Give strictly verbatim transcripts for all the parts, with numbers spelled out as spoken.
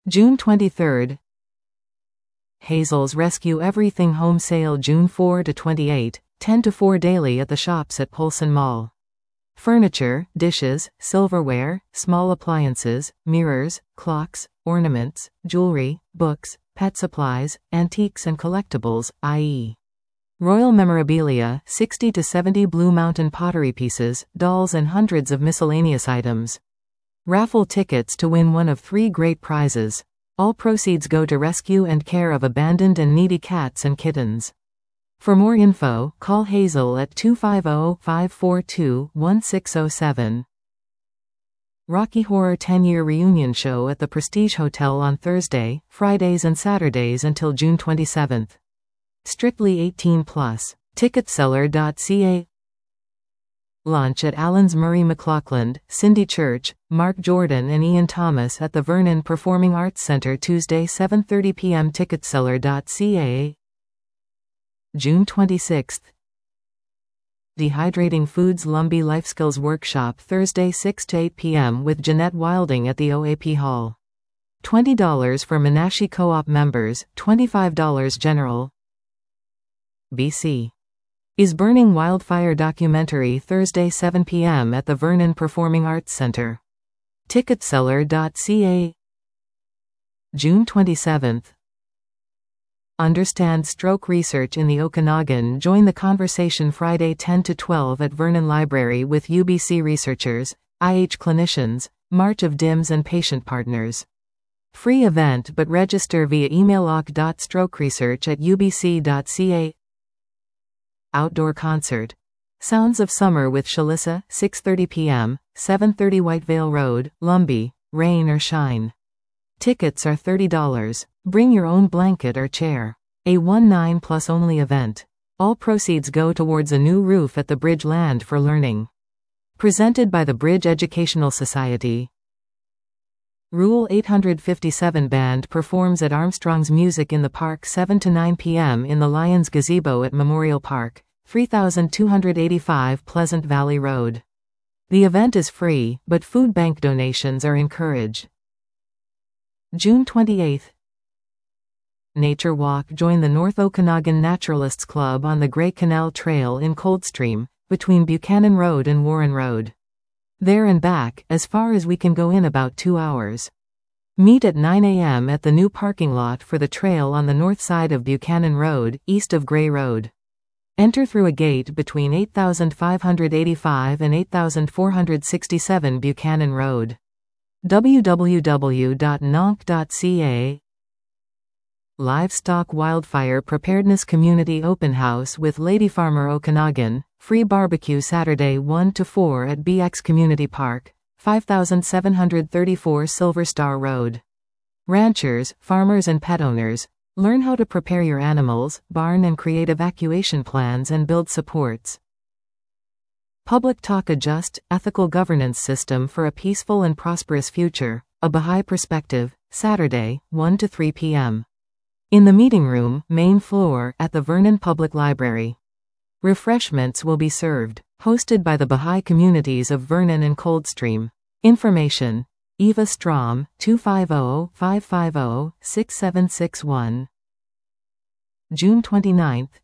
June twenty-third. Hazel's Rescue Everything Home Sale June fourth to twenty-eighth, ten to four daily at the shops at Polson Mall. Furniture, dishes, silverware, small appliances, mirrors, clocks, ornaments, jewelry, books, pet supplies, antiques and collectibles, that is. Royal memorabilia, sixty to seventy Blue Mountain pottery pieces, dolls and hundreds of miscellaneous items. Raffle tickets to win one of three great prizes. All proceeds go to rescue and care of abandoned and needy cats and kittens. For more info, call Hazel at two five zero, five four two, one six zero seven. Rocky Horror ten-year reunion show at the Prestige Hotel on Thursday, Fridays and Saturdays until June twenty-seventh. Strictly eighteen plus. Ticketseller dot c a. Lunch at Alan's Murray McLaughlin, Cindy Church, Mark Jordan and Ian Thomas at the Vernon Performing Arts Center Tuesday seven thirty p m Ticketseller dot c a. June twenty-sixth. Dehydrating Foods Lumbee Life Skills Workshop Thursday six to eight p m with Jeanette Wilding at the O A P Hall. twenty dollars for Menashe Co-op members, twenty-five dollars general. B C. Is Burning Wildfire documentary Thursday seven p m at the Vernon Performing Arts Center. Ticketseller dot c a. June twenty-seventh. Understand stroke research in the Okanagan. Join the conversation Friday ten to twelve at Vernon Library with U B C researchers, I H clinicians, March of D I M S and patient partners. Free event but register via email o c dot stroke research at u b c dot c a. Outdoor concert. Sounds of Summer with Shalissa, six thirty p m, seven thirty Whitevale Road, Lumbee, rain or shine. Tickets are thirty dollars. Bring your own blanket or chair. A one nine plus only event. All proceeds go towards a new roof at the Bridge Land for Learning. Presented by the Bridge Educational Society. Rule eight fifty-seven Band performs at Armstrong's Music in the Park seven to nine p m in the Lions Gazebo at Memorial Park, three thousand two hundred eighty-five Pleasant Valley Road. The event is free, but food bank donations are encouraged. June twenty-eighth. Nature Walk. Join the North Okanagan Naturalists Club on the Grey Canal Trail in Coldstream, between Buchanan Road and Warren Road. There and back, as far as we can go in about two hours. Meet at nine a m at the new parking lot for the trail on the north side of Buchanan Road, east of Gray Road. Enter through a gate between eight thousand five hundred eighty-five and eight thousand four hundred sixty-seven Buchanan Road. w w w dot n o n c dot c a. Livestock Wildfire Preparedness Community Open House with Lady Farmer Okanagan. Free barbecue Saturday one to four at B X Community Park, five thousand seven hundred thirty-four Silver Star Road. Ranchers, farmers and pet owners, learn how to prepare your animals, barn and create evacuation plans and build supports. Public Talk. A Just, Ethical Governance System for a Peaceful and Prosperous Future, A Baha'i Perspective, Saturday, one to three p m In the meeting room, main floor, at the Vernon Public Library. Refreshments will be served. Hosted by the Baha'i communities of Vernon and Coldstream. Information. Eva Strom, two five zero, five five zero, six seven six one. June twenty-ninth.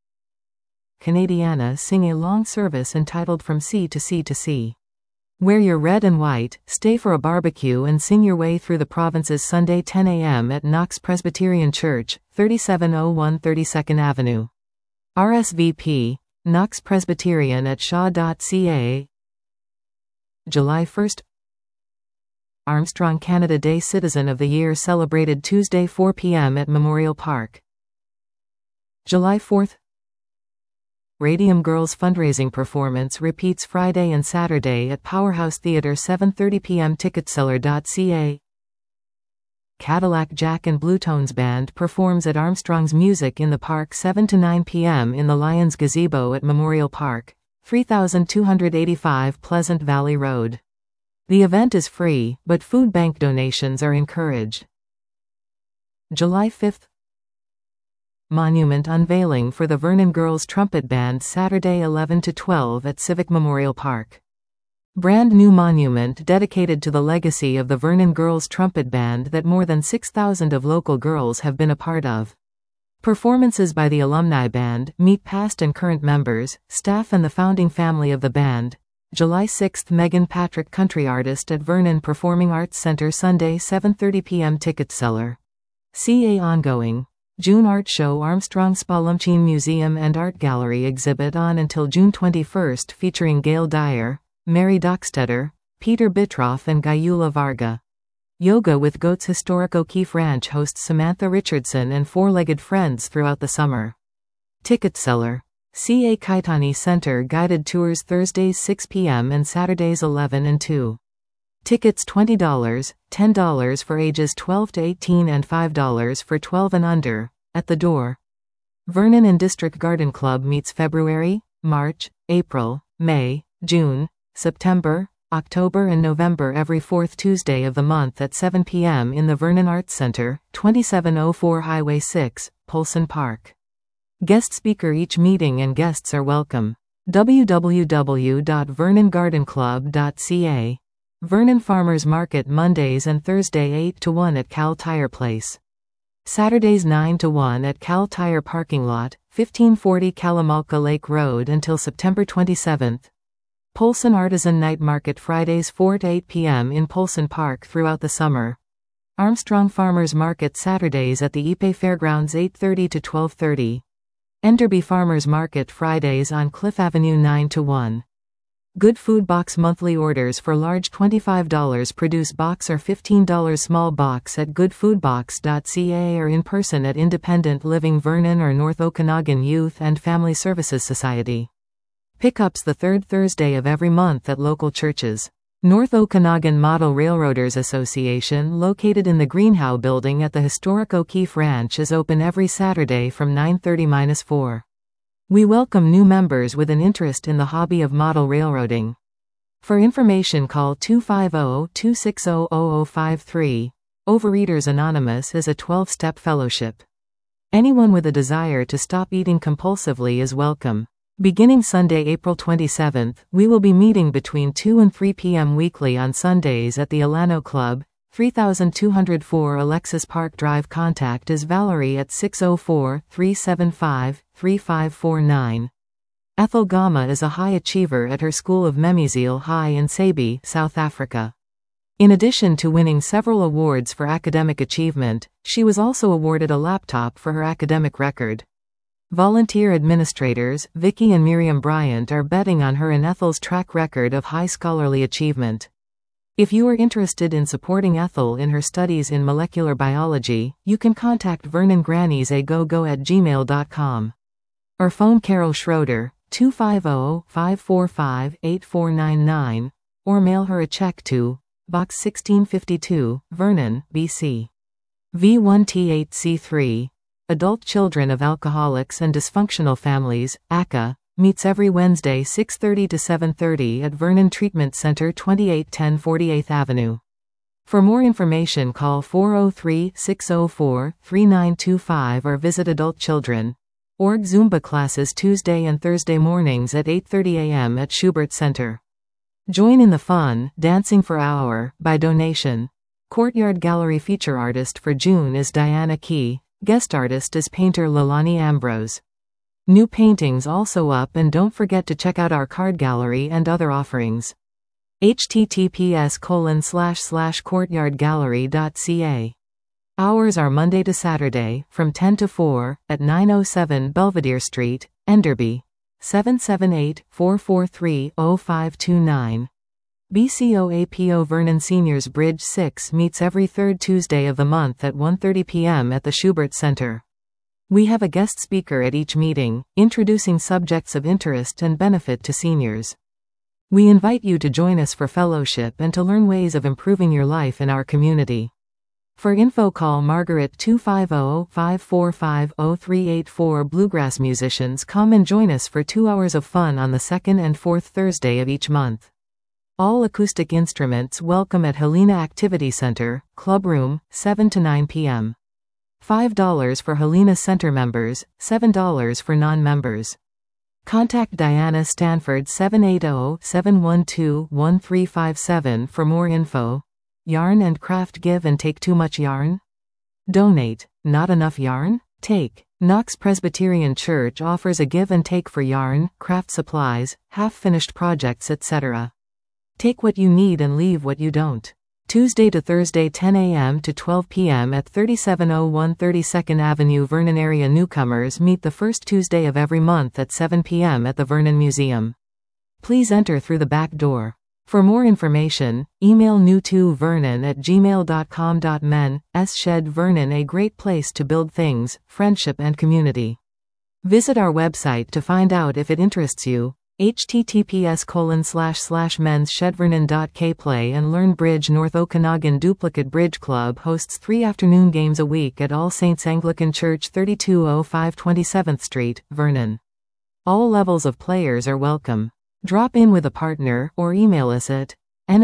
Canadiana sing a long service entitled From Sea to Sea to Sea. Wear your red and white, stay for a barbecue and sing your way through the provinces Sunday ten a m at Knox Presbyterian Church, thirty-seven oh one thirty-second Avenue. R S V P, Knox Presbyterian at shaw dot c a. July first. Armstrong Canada Day Citizen of the Year celebrated Tuesday four p m at Memorial Park. July fourth. Radium Girls fundraising performance repeats Friday and Saturday at Powerhouse Theatre seven thirty p m Ticketseller dot c a. Cadillac Jack and Bluetones Band performs at Armstrong's Music in the Park seven to nine p m in the Lions Gazebo at Memorial Park, three thousand two hundred eighty-five Pleasant Valley Road. The event is free, but food bank donations are encouraged. July fifth. Monument unveiling for the Vernon Girls Trumpet Band Saturday eleven to twelve at Civic Memorial Park. Brand new monument dedicated to the legacy of the Vernon Girls Trumpet Band that more than six thousand of local girls have been a part of. Performances by the alumni band, meet past and current members, staff and the founding family of the band. July sixth Megan Patrick Country Artist at Vernon Performing Arts Center Sunday seven thirty p m Ticket seller. C A ongoing. June Art Show Armstrong Spalumcheen Museum and Art Gallery exhibit on until June twenty-first featuring Gail Dyer, Mary Dockstetter, Peter Bitroff and Gayula Varga. Yoga with Goats Historic O'Keefe Ranch hosts Samantha Richardson and Four-Legged Friends throughout the summer. Ticket seller. C A Kaitani Center Guided Tours Thursdays six p m and Saturdays eleven and two. Tickets twenty dollars, ten dollars for ages twelve to eighteen and five dollars for twelve and under, at the door. Vernon and District Garden Club meets February, March, April, May, June, September, October and November every fourth Tuesday of the month at seven p m in the Vernon Arts Center, twenty-seven oh four Highway six, Polson Park. Guest speaker each meeting and guests are welcome. w w w dot vernon garden club dot c a. Vernon Farmers Market Mondays and Thursday eight to one at Cal Tire Place. Saturdays nine to one at Cal Tire Parking Lot, fifteen forty Kalamalka Lake Road until September twenty-seventh. Polson Artisan Night Market Fridays four to eight p m in Polson Park throughout the summer. Armstrong Farmers Market Saturdays at the Ipe Fairgrounds eight thirty to twelve thirty. Enderby Farmers Market Fridays on Cliff Avenue nine to one. Good Food Box monthly orders for large twenty-five dollar produce box or fifteen dollar small box at good food box dot c a or in person at Independent Living Vernon or North Okanagan Youth and Family Services Society. Pickups the third Thursday of every month at local churches. North Okanagan Model Railroaders Association, located in the Greenhow Building at the historic O'Keefe Ranch, is open every Saturday from nine thirty to four. We welcome new members with an interest in the hobby of model railroading. For information call two five zero, two six zero, zero zero five three. Overeaters Anonymous is a twelve-step fellowship. Anyone with a desire to stop eating compulsively is welcome. Beginning Sunday, April twenty-seventh, we will be meeting between two and three p m weekly on Sundays at the Alano Club, three thousand two hundred four Alexis Park Drive. Contact is Valerie at six zero four, three seven five, three five four nine. Ethel Gama is a high achiever at her School of Memezile High in Sabi, South Africa. In addition to winning several awards for academic achievement, she was also awarded a laptop for her academic record. Volunteer administrators, Vicky and Miriam Bryant, are betting on her and Ethel's track record of high scholarly achievement. If you are interested in supporting Ethel in her studies in molecular biology, you can contact Vernon Grannies a go go at gmail dot com. Or phone Carol Schroeder, two five zero, five four five, eight four nine nine, or mail her a check to Box sixteen fifty-two, Vernon, B C. V one T eight C three. Adult Children of Alcoholics and Dysfunctional Families, A C A, meets every Wednesday six thirty to seven thirty at Vernon Treatment Center, twenty-eight ten forty-eighth Avenue. For more information call four oh three, six oh four, three nine two five or visit adult children dot org. Zumba classes Tuesday and Thursday mornings at eight thirty a m at Schubert Center. Join in the fun, dancing for hour, by donation. Courtyard Gallery feature artist for June is Diana Key. Guest artist is painter Lalani Ambrose. New paintings also up, and don't forget to check out our card gallery and other offerings. h t t p s colon slash slash courtyard gallery dot c a. Hours are Monday to Saturday, from ten to four, at nine oh seven Belvedere Street, Enderby. seven seven eight, four four three, oh five two nine. B C O A P O Vernon Seniors Bridge six meets every third Tuesday of the month at one thirty p m at the Schubert Center. We have a guest speaker at each meeting, introducing subjects of interest and benefit to seniors. We invite you to join us for fellowship and to learn ways of improving your life in our community. For info call Margaret two five zero, five four five, zero three eight four. Bluegrass musicians come and join us for two hours of fun on the second and fourth Thursday of each month. All acoustic instruments welcome at Helena Activity Center, Club Room, seven to nine p m five dollars for Helena Center members, seven dollars for non-members. Contact Diana Stanford seven eight zero, seven one two, one three five seven for more info. Yarn and craft give and take too much yarn? Donate. Not enough yarn? Take. Knox Presbyterian Church offers a give and take for yarn, craft supplies, half-finished projects, et cetera. Take what you need and leave what you don't. Tuesday to Thursday ten a m to twelve p m at thirty-seven oh one thirty-second Avenue, Vernon. Area newcomers meet the first Tuesday of every month at seven p m at the Vernon Museum. Please enter through the back door. For more information, email new to vernon at gmail dot com. Men S Shed Vernon, a great place to build things, friendship and community. Visit our website to find out if it interests you. https colon slash slash men's shedvernon dot k. Play and Learn Bridge. North Okanagan Duplicate Bridge Club hosts three afternoon games a week at All Saints Anglican Church, thirty-two oh five twenty-seventh Street, Vernon. All levels of players are welcome. Drop in with a partner or email us at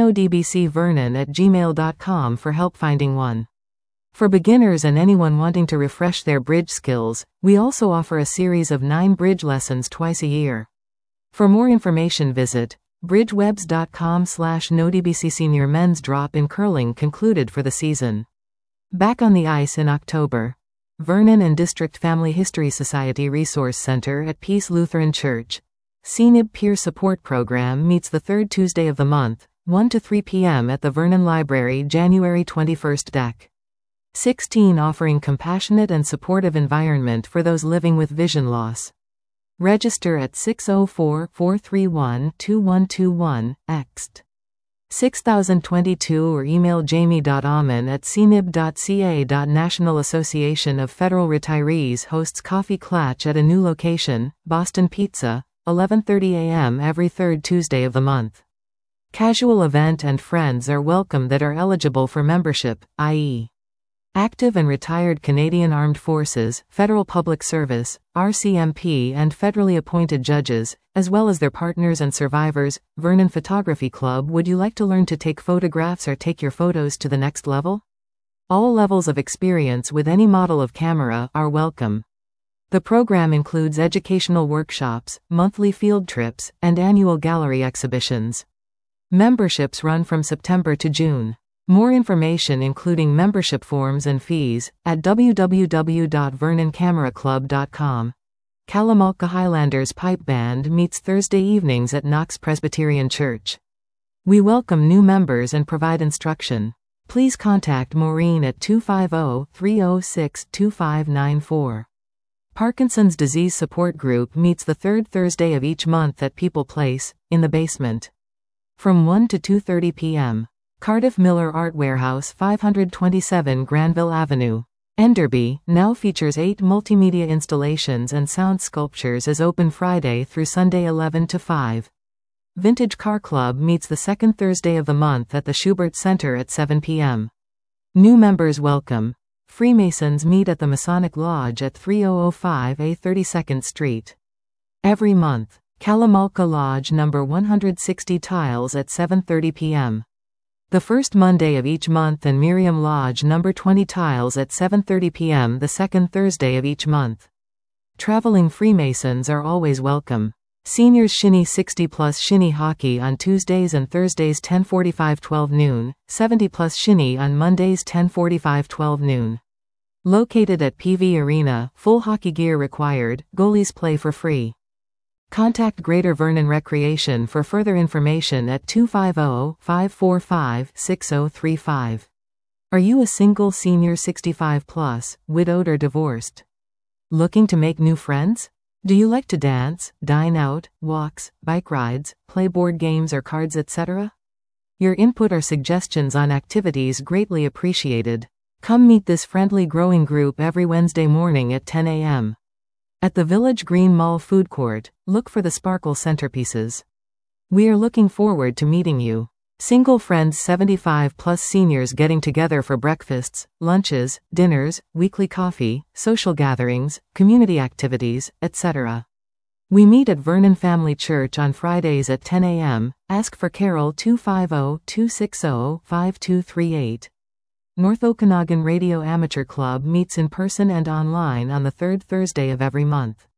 nodbcvernon at gmail dot com for help finding one. For beginners and anyone wanting to refresh their bridge skills, we also offer a series of nine bridge lessons twice a year. For more information, visit bridgewebs dot com slash nodbc. Senior men's drop-in curling concluded for the season. Back on the ice in October. Vernon and District Family History Society Resource Center at Peace Lutheran Church. C N I B Peer Support Program meets the third Tuesday of the month, one to three p m at the Vernon Library, January twenty-first. Deck sixteen, offering compassionate and supportive environment for those living with vision loss. Register at six oh four, four three one, two one two one, ext. six thousand twenty-two or email jamie dot aman at c n i b dot c a. National Association of Federal Retirees hosts Coffee Klatch at a new location, Boston Pizza, eleven thirty a m every third Tuesday of the month. Casual event and friends are welcome that are eligible for membership, that is active and retired Canadian Armed Forces, Federal Public Service, R C M P and federally appointed judges, as well as their partners and survivors. Vernon Photography Club. Would you like to learn to take photographs or take your photos to the next level? All levels of experience with any model of camera are welcome. The program includes educational workshops, monthly field trips, and annual gallery exhibitions. Memberships run from September to June. More information, including membership forms and fees, at w w w dot vernon camera club dot com. Kalamalka Highlanders Pipe Band meets Thursday evenings at Knox Presbyterian Church. We welcome new members and provide instruction. Please contact Maureen at two five zero, three zero six, two five nine four. Parkinson's Disease Support Group meets the third Thursday of each month at People Place, in the basement. From one to two thirty p m Cardiff Miller Art Warehouse, five twenty-seven Granville Avenue. Enderby now features eight multimedia installations and sound sculptures, is open Friday through Sunday eleven to five. Vintage Car Club meets the second Thursday of the month at the Schubert Center at seven p m New members welcome. Freemasons meet at the Masonic Lodge at three thousand five A thirty-second Street. Every month. Kalamalka Lodge number one hundred sixty Tiles at seven thirty p m The first Monday of each month, and Miriam Lodge number twenty Tiles at seven thirty p m the second Thursday of each month. Traveling Freemasons are always welcome. Seniors Shinny sixty plus Shinny Hockey on Tuesdays and Thursdays ten forty-five to twelve noon, seventy plus Shinny on Mondays ten forty-five to twelve noon. Located at P V Arena, full hockey gear required, goalies play for free. Contact Greater Vernon Recreation for further information at two five zero, five four five, six zero three five. Are you a single senior sixty-five plus, widowed or divorced? Looking to make new friends? Do you like to dance, dine out, walks, bike rides, play board games or cards, et cetera? Your input or suggestions on activities greatly appreciated. Come meet this friendly growing group every Wednesday morning at ten a m At the Village Green Mall Food Court. Look for the sparkle centerpieces. We are looking forward to meeting you. Single friends seventy-five plus seniors getting together for breakfasts, lunches, dinners, weekly coffee, social gatherings, community activities, et cetera. We meet at Vernon Family Church on Fridays at ten a m Ask for Carol two five zero, two six zero, five two three eight. North Okanagan Radio Amateur Club meets in person and online on the third Thursday of every month.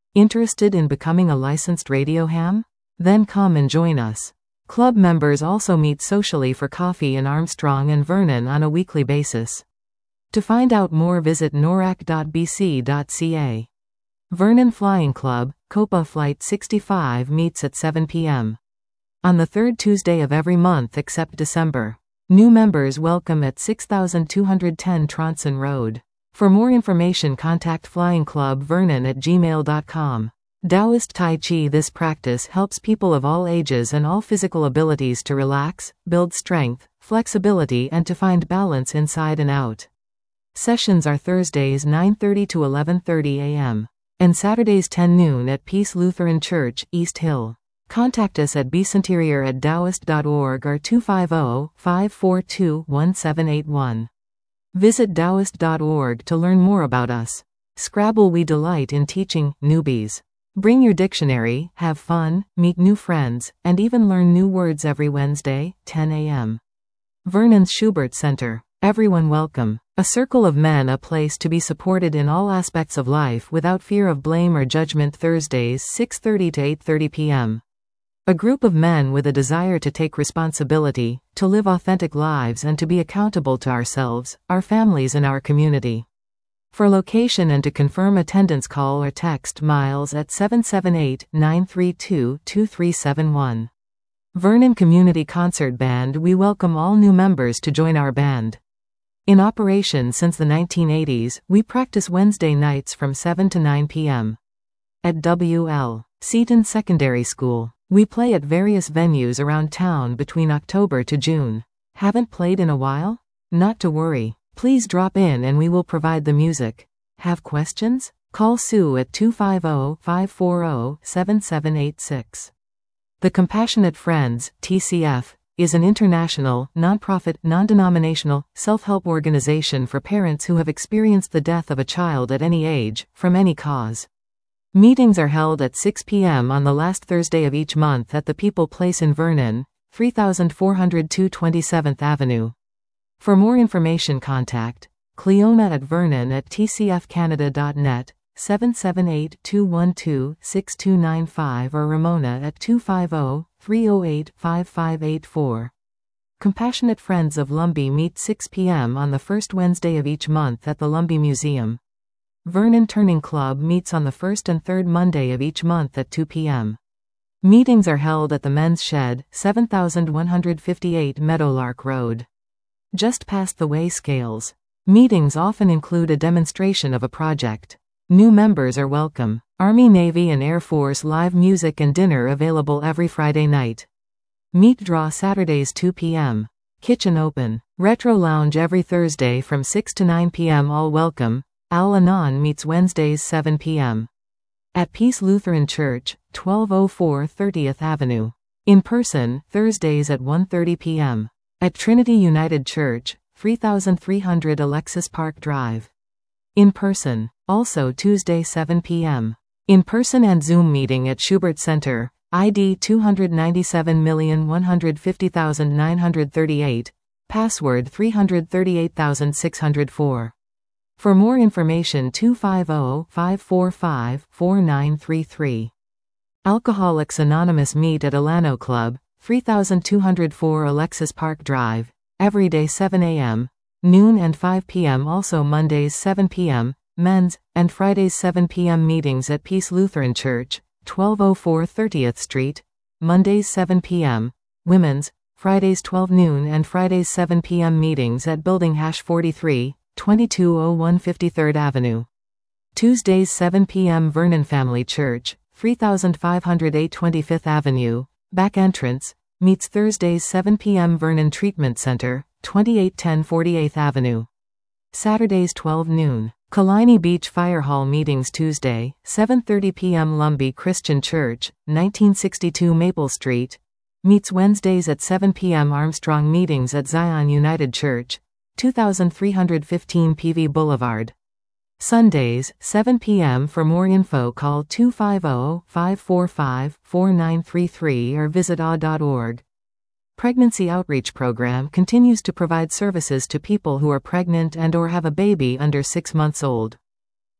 Interested in becoming a licensed radio ham? Then come and join us. Club members also meet socially for coffee in Armstrong and Vernon on a weekly basis. To find out more, visit norac dot b c dot c a. Vernon Flying Club, Copa Flight sixty-five meets at seven p m on the third Tuesday of every month except December. New members welcome at six thousand two hundred ten Tronson Road. For more information, contact Flying Club Vernon at gmail dot com. Taoist Tai Chi. This practice helps people of all ages and all physical abilities to relax, build strength, flexibility, and to find balance inside and out. Sessions are Thursdays nine thirty to eleven thirty a m and Saturdays ten noon at Peace Lutheran Church, East Hill. Contact us at bicentennial at taoist dot org or two five zero, five four two, one seven eight one. Visit taoist dot org to learn more about us. Scrabble. We delight in teaching newbies. Bring your dictionary, have fun, meet new friends, and even learn new words every Wednesday, ten a m Vernon's Schubert Center. Everyone welcome. A circle of men, a place to be supported in all aspects of life without fear of blame or judgment. Thursdays six thirty to eight thirty p m A group of men with a desire to take responsibility, to live authentic lives, and to be accountable to ourselves, our families, and our community. For location and to confirm attendance, call or text Miles at seven seven eight, nine three two, two three seven one. Vernon Community Concert Band. We welcome all new members to join our band. In operation since the nineteen eighties, we practice Wednesday nights from seven to nine p m at W L Seton Secondary School. We play at various venues around town between October to June. Haven't played in a while? Not to worry. Please drop in and we will provide the music. Have questions? Call Sue at two five zero, five four zero, seven seven eight six. The Compassionate Friends, T C F, is an international, nonprofit, non-denominational, self-help organization for parents who have experienced the death of a child at any age, from any cause. Meetings are held at six p m on the last Thursday of each month at the People Place in Vernon, three thousand four hundred two twenty-seventh Avenue. For more information, contact Cleona at Vernon at t c f canada dot net, seven seven eight, two one two, six two nine five, or Ramona at two five zero, three zero eight, five five eight four. Compassionate Friends of Lumbee meet six p m on the first Wednesday of each month at the Lumbee Museum. Vernon Turning Club meets on the first and third Monday of each month at two p m Meetings are held at the Men's Shed, seven thousand one hundred fifty-eight Meadowlark Road, just past the weigh scales. Meetings often include a demonstration of a project. New members are welcome. Army, Navy, and Air Force live music and dinner available every Friday night. Meat Draw Saturdays two p m Kitchen open. Retro Lounge every Thursday from six to nine p m All welcome. Al-Anon meets Wednesdays seven p m at Peace Lutheran Church, twelve oh four thirtieth Avenue. In person, Thursdays at one thirty p m at Trinity United Church, three thousand three hundred Alexis Park Drive. In person, also Tuesday seven p m In person and Zoom meeting at Schubert Center, I D two hundred ninety-seven million one hundred fifty thousand nine hundred thirty-eight, password three hundred thirty-eight thousand six hundred four. For more information, two five zero, five four five, four nine three three. Alcoholics Anonymous meet at Alano Club, three thousand two hundred four Alexis Park Drive, every day seven a m, noon and five p m Also Mondays seven p m, men's, and Fridays seven p m Meetings at Peace Lutheran Church, twelve oh four thirtieth Street, Mondays seven p m, women's, Fridays twelve noon and Fridays seven p m Meetings at Building Hash forty-three, twenty-two oh one fifty-third Avenue. Tuesdays seven p m Vernon Family Church, three thousand five hundred eight twenty-fifth Avenue, back entrance, meets Thursdays seven p m Vernon Treatment Center, twenty-eight ten forty-eighth Avenue. Saturdays twelve noon. Kalini Beach Fire Hall Meetings Tuesday, seven thirty p m Lumbee Christian Church, nineteen sixty-two Maple Street, meets Wednesdays at seven p m Armstrong Meetings at Zion United Church, two thousand three hundred fifteen P V Boulevard. Sundays, seven p m For more info, call two five zero, five four five, four nine three three or visit a dot org. Pregnancy Outreach Program continues to provide services to people who are pregnant and or have a baby under six months old.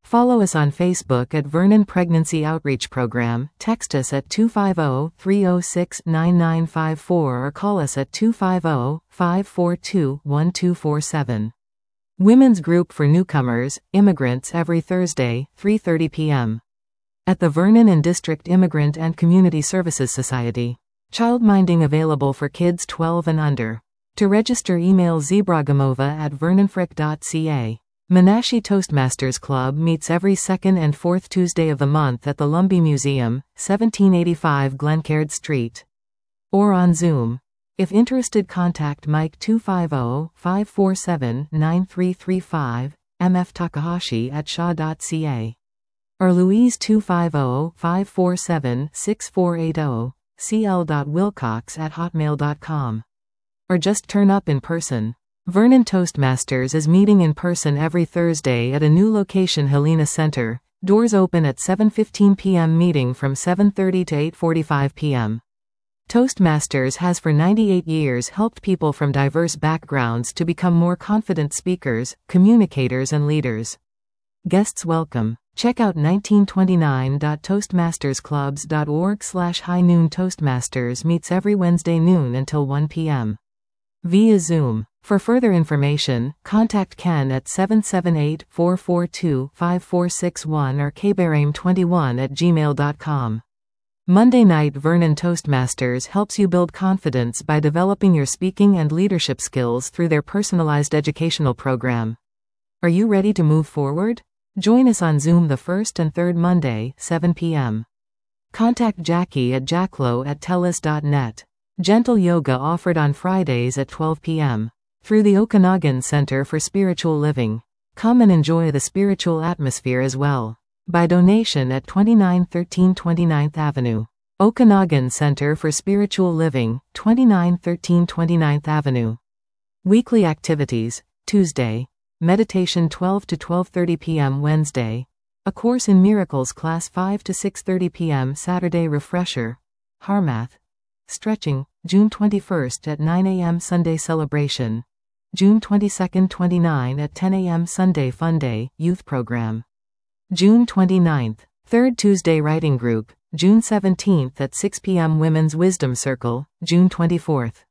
Follow us on Facebook at Vernon Pregnancy Outreach Program, text us at two five zero, three zero six, nine nine five four or call us at two five zero, five four two, one two four seven. Women's Group for Newcomers, Immigrants every Thursday, three thirty p m at the Vernon and District Immigrant and Community Services Society. Childminding available for kids twelve and under. To register, email zebragamova at vernonfrick dot c a. Menashe Toastmasters Club meets every second and fourth Tuesday of the month at the Lumbee Museum, seventeen eighty-five Glencaird Street. Or on Zoom. If interested, contact Mike two five zero, five four seven, nine three three five, M F Takahashi at shaw dot c a. Or Louise two five zero, five four seven, six four eight zero, c l dot wilcox at hotmail dot com. Or just turn up in person. Vernon Toastmasters is meeting in person every Thursday at a new location, Helena Center. Doors open at seven fifteen p m Meeting from seven thirty to eight forty-five p m Toastmasters has for ninety-eight years helped people from diverse backgrounds to become more confident speakers, communicators and leaders. Guests welcome. Check out nineteen twenty-nine dot toastmasters clubs dot org slash high noon. Toastmasters meets every Wednesday noon until one p m via Zoom. For further information, contact Ken at seven seven eight, four four two, five four six one or kbarame twenty-one at gmail dot com. Monday Night Vernon Toastmasters helps you build confidence by developing your speaking and leadership skills through their personalized educational program. Are you ready to move forward? Join us on Zoom the first and third Monday, seven p m Contact Jackie at jacklow at telus dot net. Gentle yoga offered on Fridays at twelve p m through the Okanagan Center for Spiritual Living. Come and enjoy the spiritual atmosphere as well. By donation at twenty-nine thirteen twenty-ninth Avenue. Okanagan Center for Spiritual Living, twenty-nine thirteen twenty-ninth Avenue. Weekly activities. Tuesday. Meditation twelve to twelve thirty p m Wednesday. A Course in Miracles class five to six thirty p m Saturday. Refresher. Harmath. Stretching, June twenty-first at nine a m Sunday Celebration. June twenty-second twenty-ninth at ten a m Sunday Fun Day, Youth Program. June twenty-ninth, third Tuesday Writing Group. June seventeenth at six p m Women's Wisdom Circle. June twenty-fourth.